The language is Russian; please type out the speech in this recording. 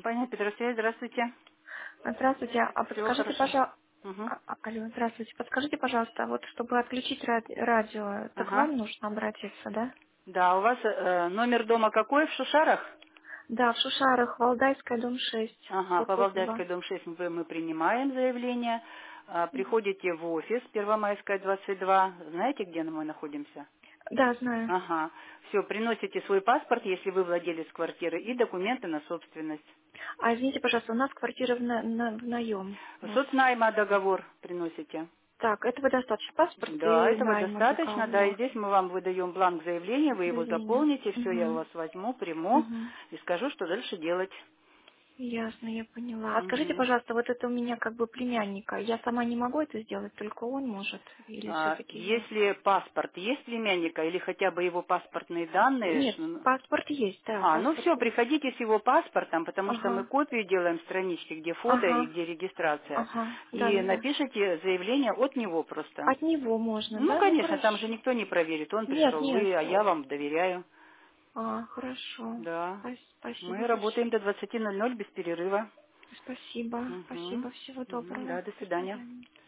Компания Петросвязь, здравствуйте. Здравствуйте. А Всего подскажите, хорошего. пожалуйста, Угу. алло, здравствуйте. Подскажите, пожалуйста, вот чтобы отключить радио, это к Ага. вам нужно обратиться, да? Да, у вас номер дома какой в Шушарах? Да, в Шушарах, Валдайская, дом 6. Ага, по Буква Валдайской 2. дом 6 мы принимаем заявление. Приходите в офис, Первомайская, 22. Знаете, где мы находимся? Да, знаю. Ага. Все, приносите свой паспорт, если вы владелец квартиры, и документы на собственность. А извините, пожалуйста, у нас квартира в наем. У нас... Соцнайма договор приносите. Так, этого достаточно. Паспорт Да, и этого найма достаточно, да, и договор. здесь мы вам выдаем бланк заявления, вы его Заявление. заполните, все, я у Угу. вас возьму, приму Угу. и скажу, что дальше делать. Ясно, я поняла. А скажите, Мгм. пожалуйста, вот это у меня как бы племянника. Я сама не могу это сделать, только он может? Или все-таки я? Если паспорт есть племянника или хотя бы его паспортные данные, Нет, паспорт есть, да, ну паспорт все, есть. приходите с его паспортом, потому что мы Ага, копию делаем странички, где фото и ага, где регистрация, ага, и да-да-да. напишите заявление от него просто. От него можно, Ну, да? Ну, конечно, там же хорошо. никто не проверит, он Нет, пришел, нет. вы, а я вам доверяю. Хорошо. Да. Спасибо Мы большое. работаем до 20:00 без перерыва. Спасибо, Угу. спасибо. Всего доброго. Да, до До свидания. свидания.